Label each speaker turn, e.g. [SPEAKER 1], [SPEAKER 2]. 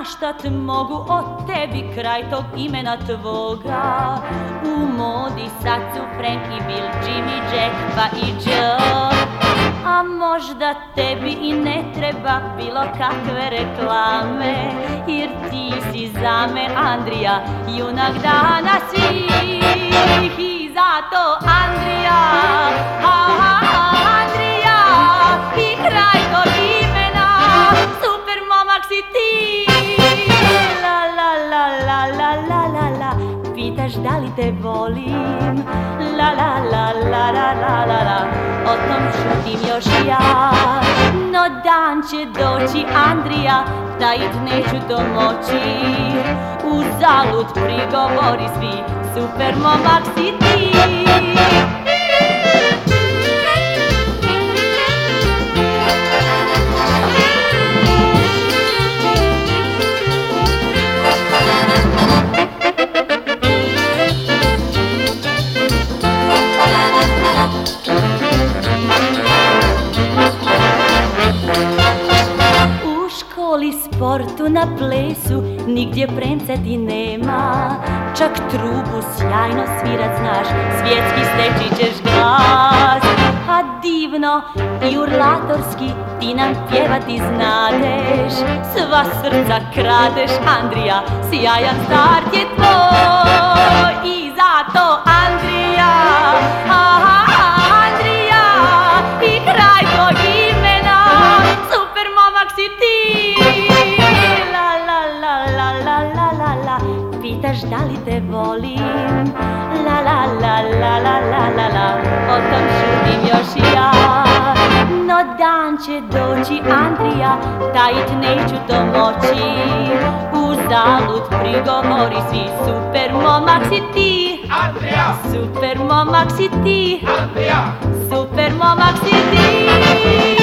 [SPEAKER 1] maštat mogu o tebi kraj tog imena tvoga. U modi sad su Frank i Bill, Jimmy, Jack pa i Joe. A možda tebi i ne treba bilo kakve reklame, jer ti si za me Andrija, junak dana svih. I zato Andrija, Andrija, i kraj tog imena, super momak si ti. La la la la la la la la, pitaš da li te volim. La la la la la la la la, o tom šutim još ja. No dan će doći Andrija, tajit neću to moći. Uzalud prigovori svi, super momak si ti. Sportu na plesu, nigdje premca ti nema. Čak trubu sjajno svirat znaš, svjetski steći ćeš glas. A divno i urlatorski ti nam pjevati znadeš. Sva srca kradeš, Andrija, sjajan start je tvoj. I zato Andrija, Andrija, i kraj tvoj imena, super momak si ti. Pitaš da li te volim. La la la la la la la la, o tom šutim još ja. No dan će doći Andrija, tajit neću to moći. Uzalud prigovori svi, super momak si ti.
[SPEAKER 2] Andrija,
[SPEAKER 1] super momak si ti.
[SPEAKER 2] Andrija,
[SPEAKER 1] super momak si ti.